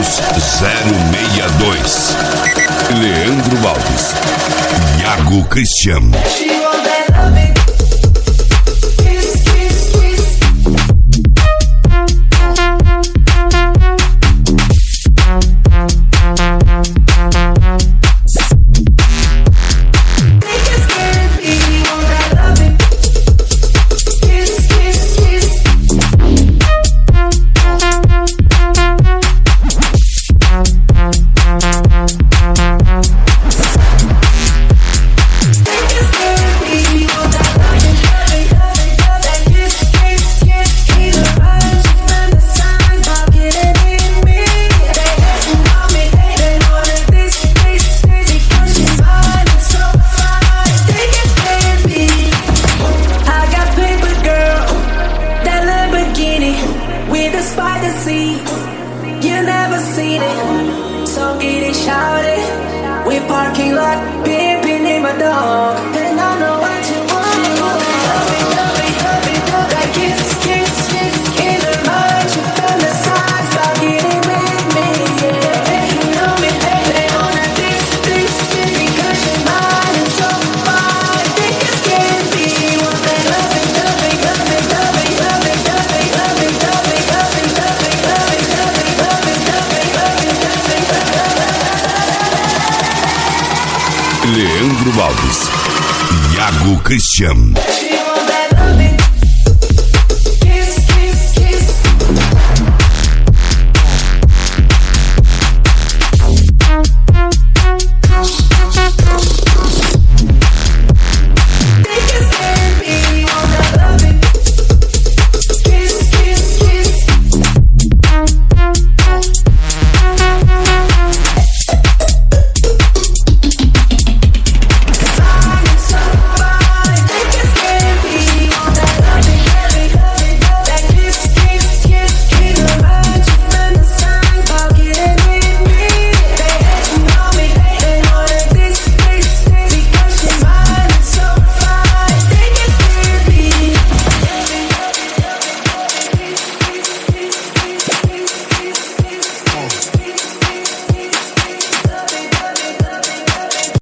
Contatos 062. Leandro Alves, Iago Cristiano. You never seen it, so get it shouted. We parking lot, pimping in my dog. And I know what you want. Love it, that kiss, in the mind. You fantasize about getting with me, yeah. You know me, they wanna this, because your mind is so fine. Think it's can't be what they love it. Leandro Alves, Iago Cristiano. She want that loving.